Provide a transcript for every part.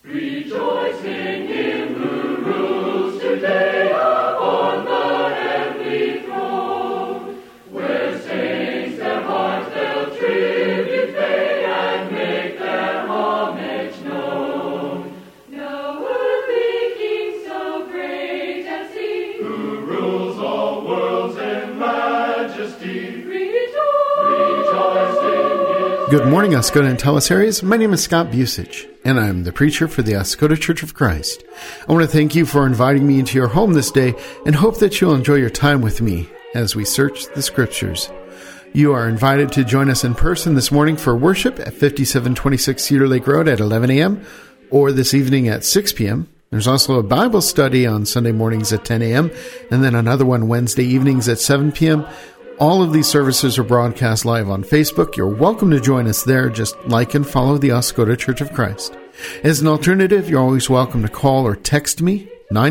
Rejoice in him who rules today upon the heavenly throne, where saints their hearts they'll tribute pay and make their homage known. Now earthly King so great and seen, who rules all worlds in majesty, rejoice in his. Good morning, Oscoda and Teleseries. My name is Scott Busich, and I'm the preacher for the Oscoda Church of Christ. I want to thank you for inviting me into your home this day and hope that you'll enjoy your time with me as we search the Scriptures. You are invited to join us in person this morning for worship at 5726 Cedar Lake Road at 11 a.m. or this evening at 6 p.m. There's also a Bible study on Sunday mornings at 10 a.m. and then another one Wednesday evenings at 7 p.m. All of these services are broadcast live on Facebook. You're welcome to join us there. Just like and follow the Oscoda Church of Christ. As an alternative, you're always welcome to call or text me,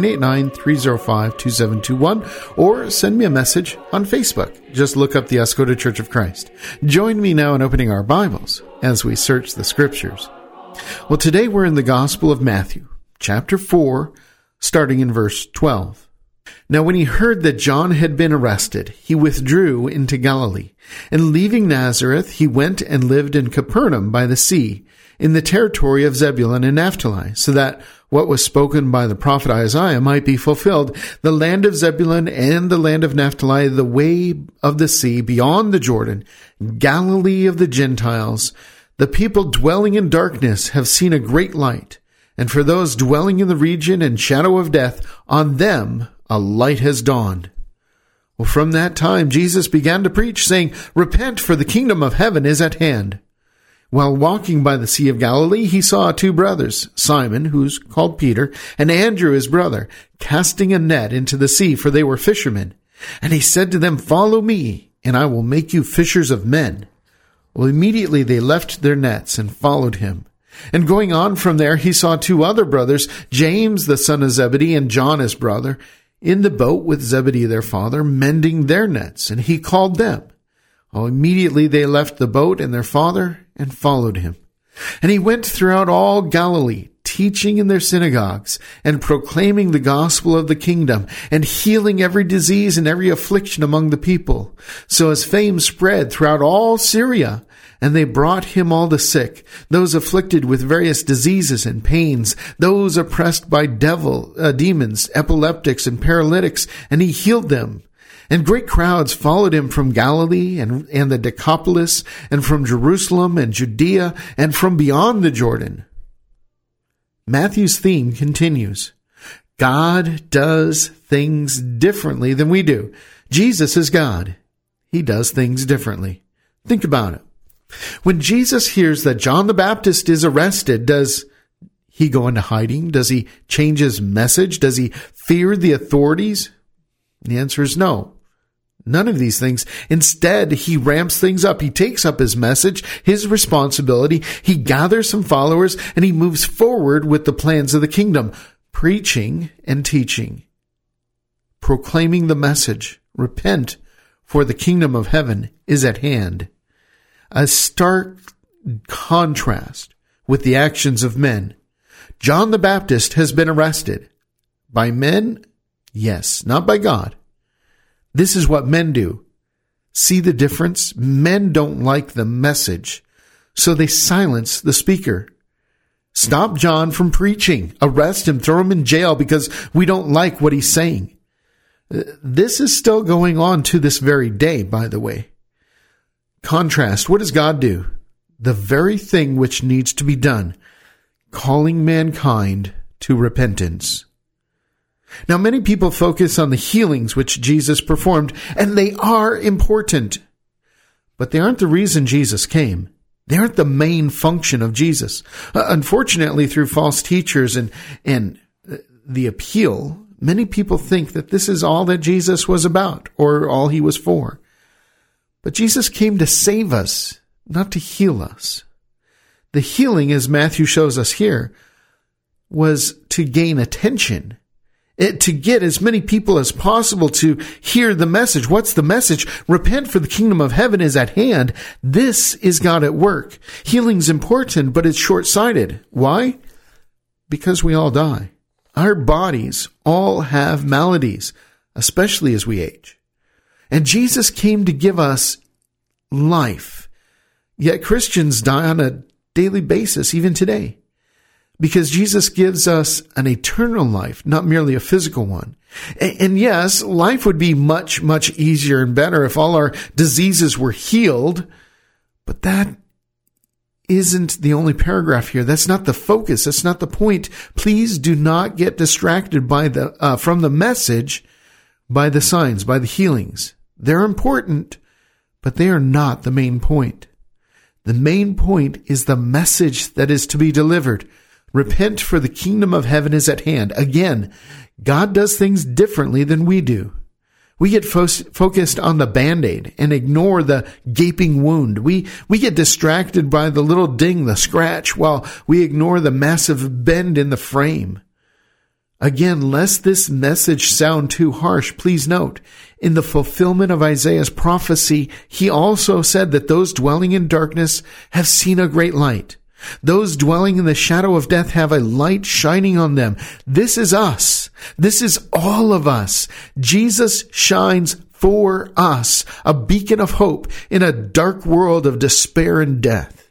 989-305-2721, or send me a message on Facebook. Just look up the Oscoda Church of Christ. Join me now in opening our Bibles as we search the Scriptures. Well, today we're in the Gospel of Matthew, chapter 4, starting in verse 12. Now when he heard that John had been arrested, he withdrew into Galilee, and leaving Nazareth, he went and lived in Capernaum by the sea, in the territory of Zebulun and Naphtali, so that what was spoken by the prophet Isaiah might be fulfilled, the land of Zebulun and the land of Naphtali, the way of the sea beyond the Jordan, Galilee of the Gentiles. The people dwelling in darkness have seen a great light, and for those dwelling in the region and shadow of death, on them a light has dawned. Well, from that time, Jesus began to preach, saying, Repent, for the kingdom of heaven is at hand. While walking by the Sea of Galilee, he saw two brothers, Simon, who's called Peter, and Andrew, his brother, casting a net into the sea, for they were fishermen. And he said to them, Follow me, and I will make you fishers of men. Well, immediately they left their nets and followed him. And going on from there, he saw two other brothers, James, the son of Zebedee, and John, his brother, in the boat with Zebedee their father, mending their nets, and he called them. Immediately they left the boat and their father and followed him. And he went throughout all Galilee, teaching in their synagogues and proclaiming the gospel of the kingdom and healing every disease and every affliction among the people. So his fame spread throughout all Syria, and they brought him all the sick, those afflicted with various diseases and pains, those oppressed by demons, epileptics, and paralytics, and he healed them. And great crowds followed him from Galilee and the Decapolis, and from Jerusalem and Judea, and from beyond the Jordan. Matthew's theme continues. God does things differently than we do. Jesus is God. He does things differently. Think about it. When Jesus hears that John the Baptist is arrested, does he go into hiding? Does he change his message? Does he fear the authorities? The answer is no. None of these things. Instead, he ramps things up. He takes up his message, his responsibility. He gathers some followers, and he moves forward with the plans of the kingdom, preaching and teaching, proclaiming the message. Repent, for the kingdom of heaven is at hand. A stark contrast with the actions of men. John the Baptist has been arrested. By men? Yes, not by God. This is what men do. See the difference? Men don't like the message, so they silence the speaker. Stop John from preaching. Arrest him. Throw him in jail because we don't like what he's saying. This is still going on to this very day, by the way. Contrast. What does God do? The very thing which needs to be done, calling mankind to repentance. Now, many people focus on the healings which Jesus performed, and they are important. But they aren't the reason Jesus came. They aren't the main function of Jesus. Unfortunately, through false teachers and the appeal, many people think that this is all that Jesus was about, or all he was for. But Jesus came to save us, not to heal us. The healing, as Matthew shows us here, was to gain attention. to get as many people as possible to hear the message. What's the message? Repent, for the kingdom of heaven is at hand. This is God at work. Healing's important, but it's short-sighted. Why? because we all die. Our bodies all have maladies, especially as we age. And Jesus came to give us life. Yet Christians die on a daily basis, even today, because Jesus gives us an eternal life, not merely a physical one. And yes, life would be much, much easier and better if all our diseases were healed, but that isn't the only paragraph here. That's not the focus. That's not the point. Please do not get distracted by from the message, by the signs, by the healings. They're important, but they are not the main point. The main point is the message that is to be delivered. Repent, for the kingdom of heaven is at hand. Again, God does things differently than we do. We get focused on the Band-Aid and ignore the gaping wound. We get distracted by the little ding, the scratch, while we ignore the massive bend in the frame. Again, lest this message sound too harsh, please note, in the fulfillment of Isaiah's prophecy, he also said that those dwelling in darkness have seen a great light. Those dwelling in the shadow of death have a light shining on them. This is us. This is all of us. Jesus shines for us, a beacon of hope in a dark world of despair and death.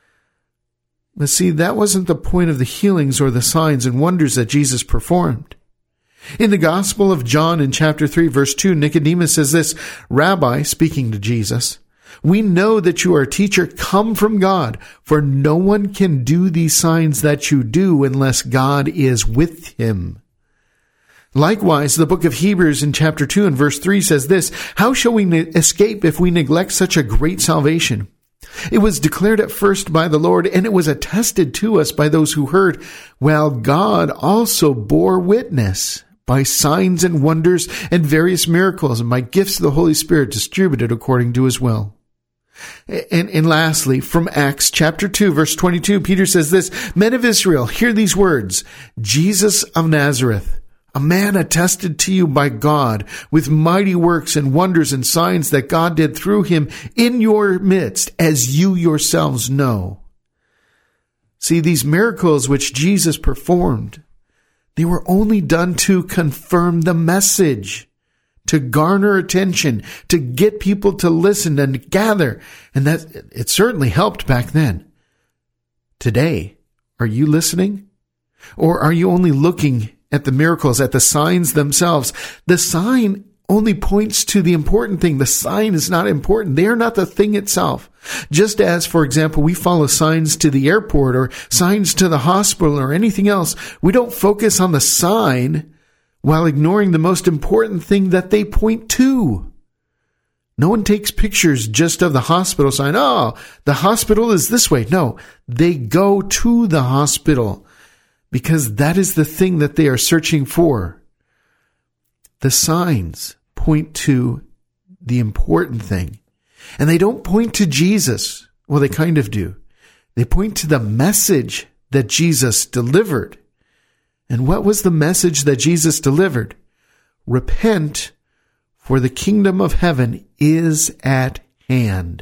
But see, that wasn't the point of the healings or the signs and wonders that Jesus performed. In the Gospel of John in chapter 3, verse 2, Nicodemus says this, "Rabbi," speaking to Jesus, "we know that you are a teacher come from God, for no one can do these signs that you do unless God is with him." Likewise, the book of Hebrews in chapter 2 and verse 3 says this, "How shall we escape if we neglect such a great salvation? It was declared at first by the Lord, and it was attested to us by those who heard, while God also bore witness by signs and wonders and various miracles and by gifts of the Holy Spirit distributed according to his will." And lastly, from Acts chapter 2, verse 22, Peter says this, "Men of Israel, hear these words. Jesus of Nazareth, a man attested to you by God with mighty works and wonders and signs that God did through him in your midst, as you yourselves know." See, these miracles which Jesus performed, they were only done to confirm the message, to garner attention, to get people to listen and gather. And that it certainly helped back then. Today, are you listening? Or are you only looking at the miracles, at the signs themselves? The sign only points to the important thing. The sign is not important. They are not the thing itself. Just as, for example, we follow signs to the airport or signs to the hospital or anything else, we don't focus on the sign while ignoring the most important thing that they point to. No one takes pictures just of the hospital sign. Oh, the hospital is this way. No, they go to the hospital because that is the thing that they are searching for. The signs point to the important thing. And they don't point to Jesus. Well, they kind of do. They point to the message that Jesus delivered. And what was the message that Jesus delivered? Repent, for the kingdom of heaven is at hand.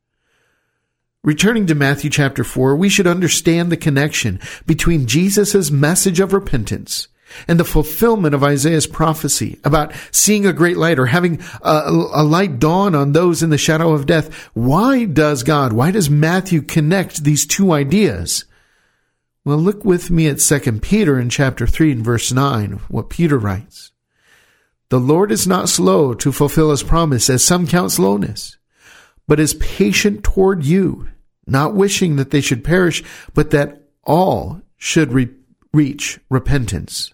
Returning to Matthew chapter 4, we should understand the connection between Jesus' message of repentance and the fulfillment of Isaiah's prophecy about seeing a great light or having a light dawn on those in the shadow of death. Why does Matthew connect these two ideas? Well, look with me at 2 Peter in chapter 3 and verse 9, what Peter writes. "The Lord is not slow to fulfill his promise, as some count slowness, but is patient toward you, not wishing that they should perish, but that all should reach repentance."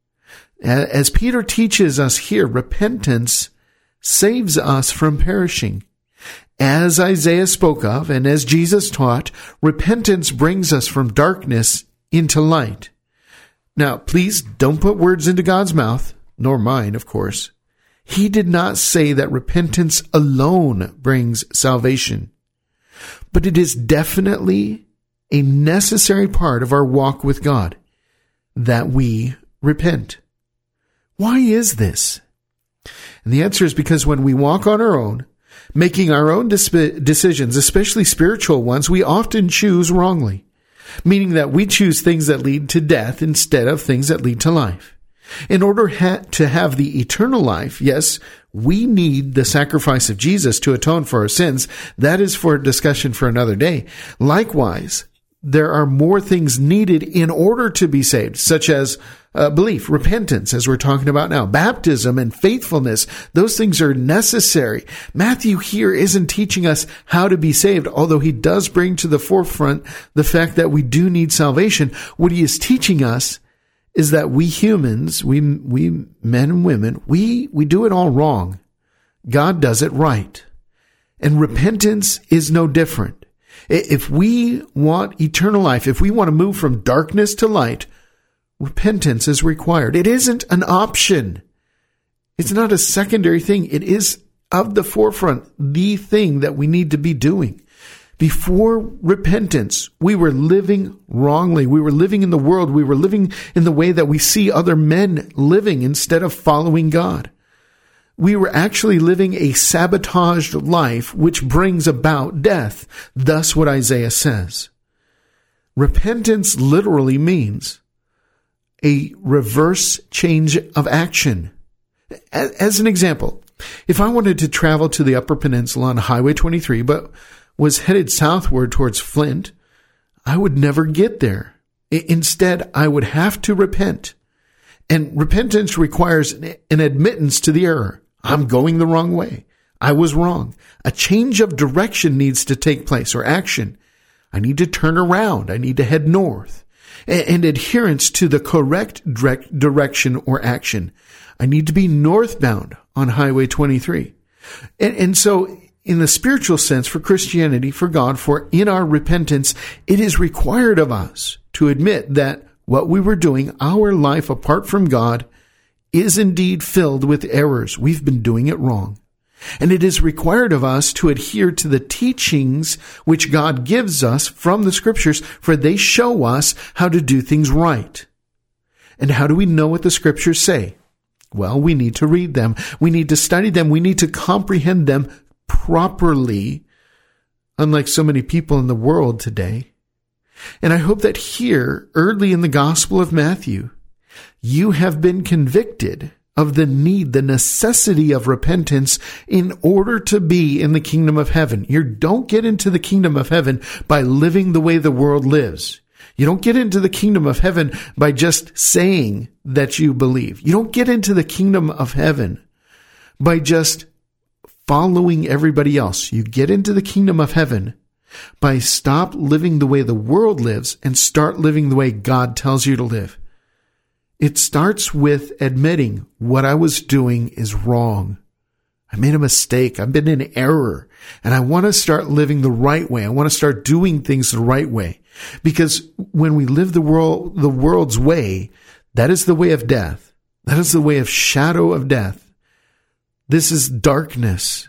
As Peter teaches us here, repentance saves us from perishing. As Isaiah spoke of, and as Jesus taught, repentance brings us from darkness into light. Now, please don't put words into God's mouth, nor mine, of course. He did not say that repentance alone brings salvation, but it is definitely a necessary part of our walk with God, that we repent. Why is this? And the answer is because when we walk on our own, making our own decisions, especially spiritual ones, we often choose wrongly. meaning that we choose things that lead to death instead of things that lead to life. In order to have the eternal life, yes, we need the sacrifice of Jesus to atone for our sins. That is for a discussion for another day. Likewise, there are more things needed in order to be saved, such as belief, repentance, as we're talking about now, baptism and faithfulness. Those things are necessary. Matthew here isn't teaching us how to be saved, although he does bring to the forefront the fact that we do need salvation. What he is teaching us is that we humans, we men and women, we do it all wrong. God does it right. And repentance is no different. If we want eternal life, if we want to move from darkness to light, repentance is required. It isn't an option. It's not a secondary thing. It is of the forefront, the thing that we need to be doing. Before repentance, we were living wrongly. We were living in the world. We were living in the way that we see other men living instead of following God. We were actually living a sabotaged life, which brings about death. Thus what Isaiah says. Repentance literally means a reverse change of action. As an example, if I wanted to travel to the Upper Peninsula on Highway 23, but was headed southward towards Flint, I would never get there. Instead, I would have to repent. And repentance requires an admittance to the error. I'm going the wrong way. I was wrong. A change of direction needs to take place, or action. I need to turn around. I need to head north. And adherence to the correct direction or action. I need to be northbound on Highway 23. And so, in the spiritual sense, for Christianity, for God, for in our repentance, it is required of us to admit that what we were doing, our life apart from God, is indeed filled with errors. We've been doing it wrong. And it is required of us to adhere to the teachings which God gives us from the Scriptures, for they show us how to do things right. And how do we know what the Scriptures say? Well, we need to read them. We need to study them. We need to comprehend them properly, unlike so many people in the world today. And I hope that here, early in the Gospel of Matthew, you have been convicted of the need, the necessity of repentance in order to be in the kingdom of heaven. You don't get into the kingdom of heaven by living the way the world lives. You don't get into the kingdom of heaven by just saying that you believe. You don't get into the kingdom of heaven by just following everybody else. You get into the kingdom of heaven by stop living the way the world lives and start living the way God tells you to live. It starts with admitting what I was doing is wrong. I made a mistake. I've been in error, and I want to start living the right way. I want to start doing things the right way, because when we live the world's way, that is the way of death. That is the way of shadow of death. This is darkness.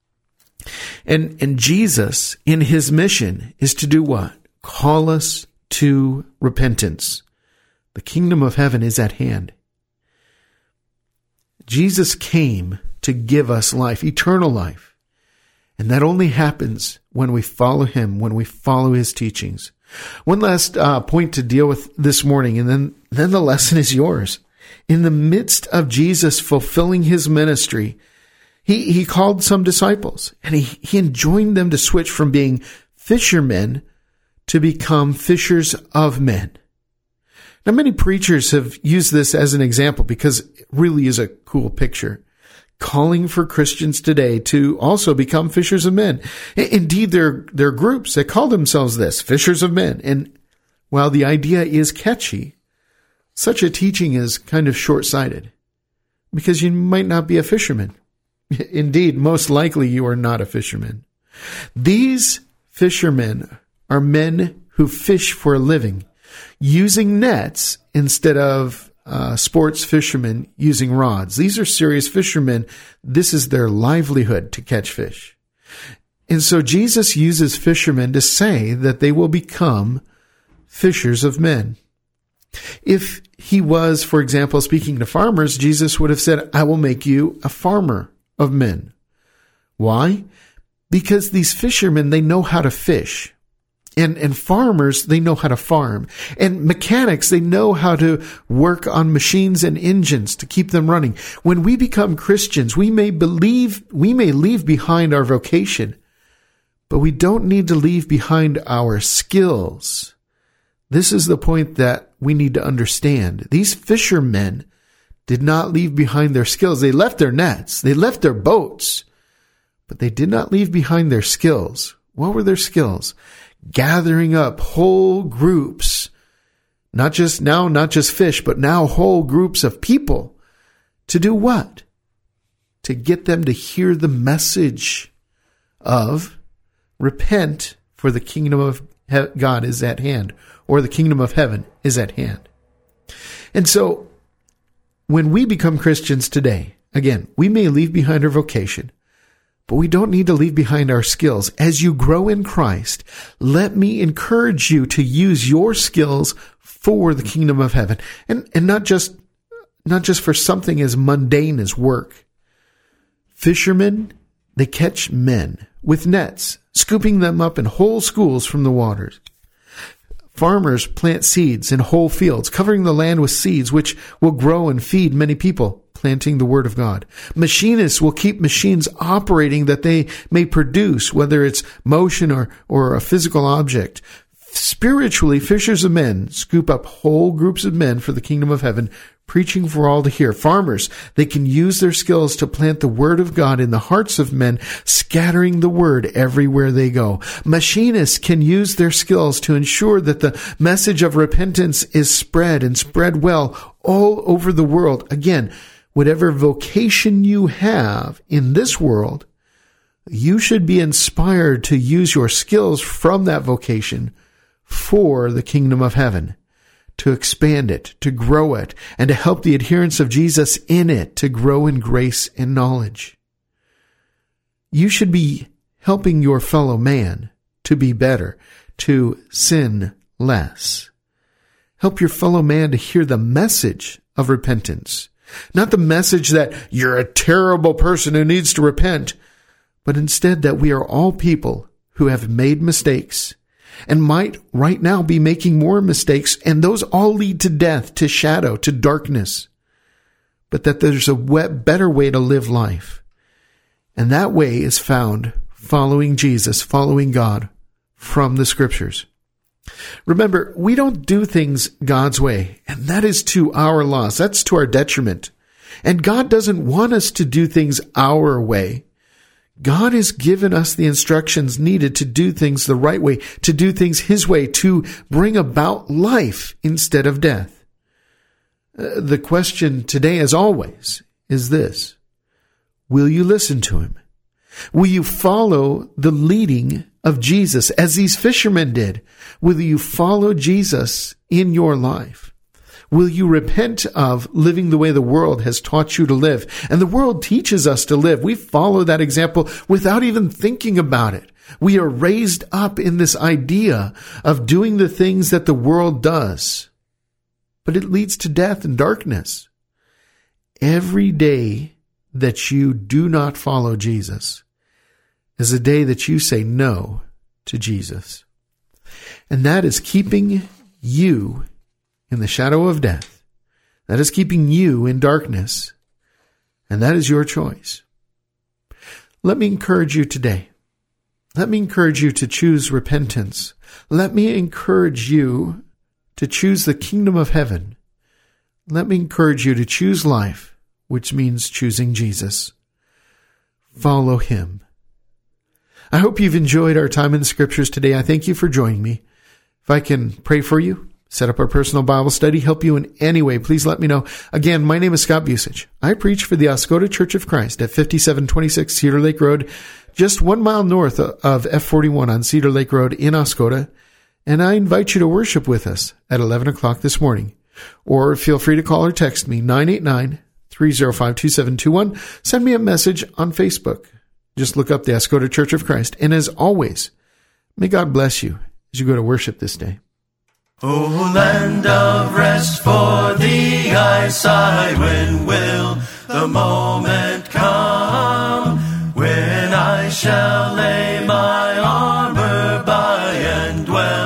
And Jesus, in his mission, is to do what? Call us to repentance. The kingdom of heaven is at hand. Jesus came to give us life, eternal life. And that only happens when we follow him, when we follow his teachings. One last point to deal with this morning, and then the lesson is yours. In the midst of Jesus fulfilling his ministry, he called some disciples, and he enjoined them to switch from being fishermen to become fishers of men. Now, many preachers have used this as an example because it really is a cool picture, calling for Christians today to also become fishers of men. Indeed, there are groups that call themselves this, fishers of men. And while the idea is catchy, such a teaching is kind of short-sighted because you might not be a fisherman. Indeed, most likely you are not a fisherman. These fishermen are men who fish for a living, using nets instead of sports fishermen using rods. These are serious fishermen. This is their livelihood, to catch fish. And so Jesus uses fishermen to say that they will become fishers of men. If he was, for example, speaking to farmers, Jesus would have said, I will make you a farmer of men. Why? Because these fishermen, they know how to fish. And farmers, they know how to farm. And mechanics, they know how to work on machines and engines to keep them running. When we become Christians, we may leave behind our vocation, but we don't need to leave behind our skills. This is the point that we need to understand. These fishermen did not leave behind their skills. They left their nets. They left their boats, but they did not leave behind their skills. What were their skills? Gathering up whole groups, not just fish, but now whole groups of people to do what? To get them to hear the message of repent, for the kingdom of God is at hand, or the kingdom of heaven is at hand. And so when we become Christians today, again, we may leave behind our vocation, but we don't need to leave behind our skills. As you grow in Christ, let me encourage you to use your skills for the kingdom of heaven, and not just for something as mundane as work. Fishermen, they catch men with nets, scooping them up in whole schools from the waters. Farmers plant seeds in whole fields, covering the land with seeds which will grow and feed many people, planting the word of God. Machinists will keep machines operating that they may produce, whether it's motion or a physical object. Spiritually, fishers of men scoop up whole groups of men for the kingdom of heaven, preaching for all to hear. Farmers, they can use their skills to plant the word of God in the hearts of men, scattering the word everywhere they go. Machinists can use their skills to ensure that the message of repentance is spread and spread well all over the world. Again, whatever vocation you have in this world, you should be inspired to use your skills from that vocation for the kingdom of heaven, to expand it, to grow it, and to help the adherents of Jesus in it to grow in grace and knowledge. You should be helping your fellow man to be better, to sin less. Help your fellow man to hear the message of repentance, not the message that you're a terrible person who needs to repent, but instead that we are all people who have made mistakes and might right now be making more mistakes, and those all lead to death, to shadow, to darkness. But that there's a better way to live life. And that way is found following Jesus, following God from the Scriptures. Remember, we don't do things God's way, and that is to our loss. That's to our detriment. And God doesn't want us to do things our way. God has given us the instructions needed to do things the right way, to do things His way, to bring about life instead of death. The question today, as always, is this: will you listen to Him? Will you follow the leading of Jesus as these fishermen did? Will you follow Jesus in your life? Will you repent of living the way the world has taught you to live? And the world teaches us to live. We follow that example without even thinking about it. We are raised up in this idea of doing the things that the world does. But it leads to death and darkness. Every day that you do not follow Jesus is a day that you say no to Jesus. And that is keeping you in the shadow of death. That is keeping you in darkness. And that is your choice. Let me encourage you today. Let me encourage you to choose repentance. Let me encourage you to choose the kingdom of heaven. Let me encourage you to choose life, which means choosing Jesus. Follow Him. I hope you've enjoyed our time in the Scriptures today. I thank you for joining me. If I can pray for you, set up our personal Bible study, help you in any way, please let me know. Again, my name is Scott Busich. I preach for the Oscoda Church of Christ at 5726 Cedar Lake Road, just 1 mile north of F41 on Cedar Lake Road in Oscoda. And I invite you to worship with us at 11 o'clock this morning. Or feel free to call or text me, 989-305-2721. Send me a message on Facebook. Just look up the Oscoda Church of Christ. And as always, may God bless you as you go to worship this day. O land of rest for thee I sigh, when will the moment come when I shall lay my armor by and dwell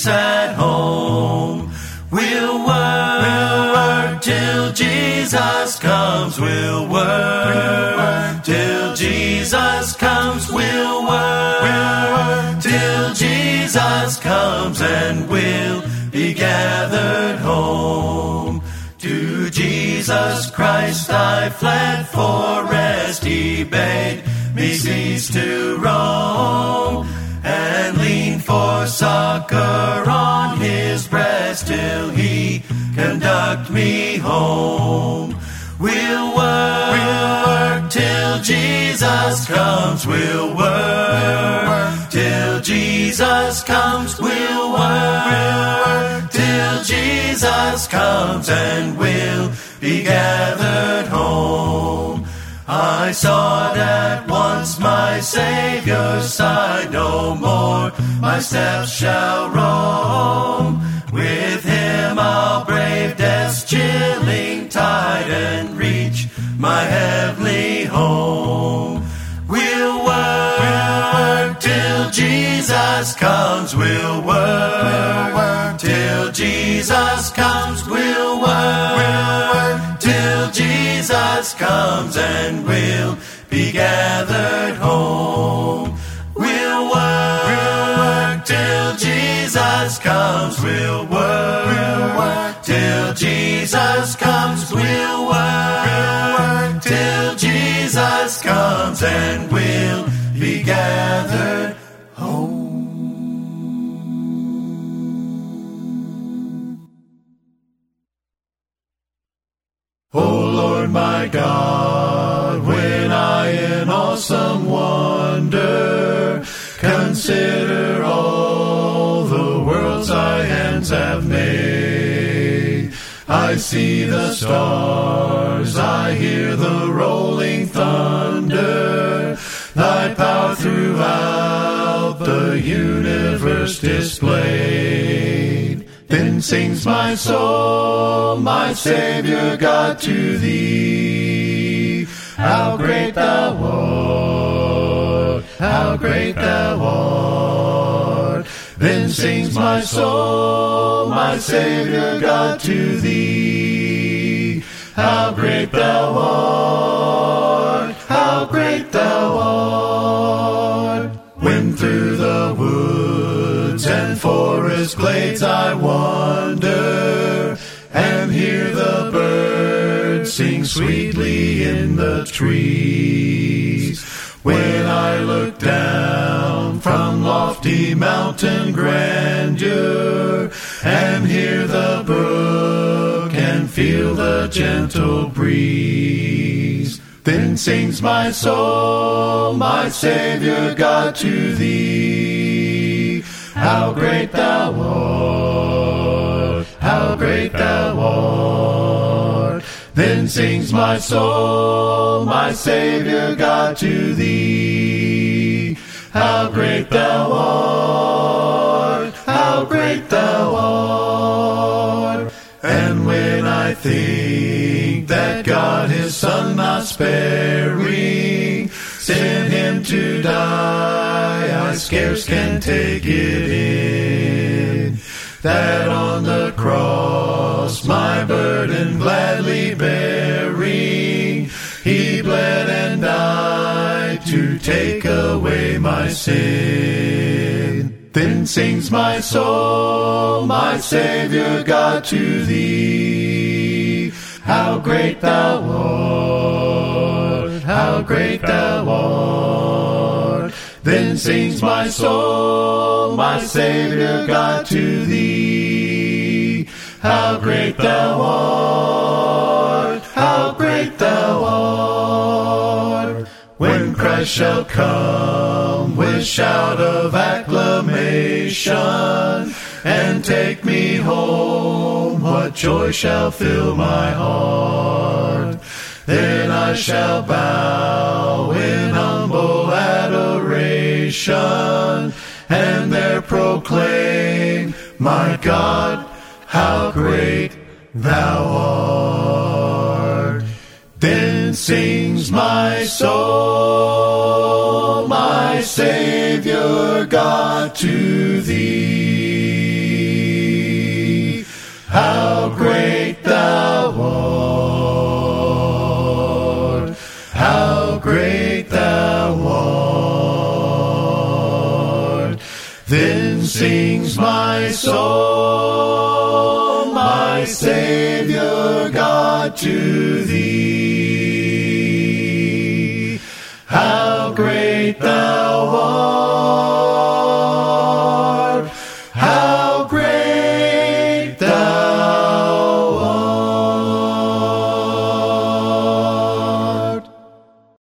peace at home. We'll work till Jesus comes. We'll work till Jesus comes. We'll work till Jesus comes, and we'll be gathered home. To Jesus Christ I fled for rest. He bade me cease to roam, and lean for succor on his breast till he conduct me home. We'll work till Jesus comes. We'll work till Jesus comes. We'll work till Jesus comes, and we'll be gathered home. I sought at once my Savior's side, no more my steps shall roam. With him I'll brave death's chilling tide and reach my heavenly home. We'll work till Jesus comes. We'll work till Jesus comes. We'll work till Jesus comes, and we'll be gathered home. We'll work till Jesus comes. We'll work till Jesus comes. We'll work till Jesus comes, and we'll be gathered home. O Lord my God, when I in awesome wonder consider all the worlds thy hands have made, I see the stars, I hear the rolling thunder, thy power throughout the universe displayed. Then sings my soul, my Savior God, to thee. How great thou art, how great thou art. Then sings my soul, my Savior God, to thee. How great thou art, how great thou art. When through the woods and forest glades I wander, and hear the birds sing sweetly in the trees. When I look down from lofty mountain grandeur, and hear the brook and feel the gentle breeze, then sings my soul, my Savior God, to thee. How great thou art, how great thou art. Then sings my soul, my Savior God, to thee. How great thou art, how great thou art. And when I think that God his Son not sparing sent him to die, I scarce can take it in, that on the cross my burden gladly bearing, he bled and died to take away my sin. Then sings my soul, my Savior God, to thee. How great thou art, how great thou art. Then sings my soul, my Savior God, to thee. How great thou art, how great thou art. When Christ shall come with shout of acclamation and take me home, what joy shall fill my heart. Then I shall bow in humble adoration, and there proclaim, my God, how great thou art. Then sings my soul, my Savior God, to thee. how great thou art, how great thou art. Then sings my soul, my Savior God, to thee. How great thou art,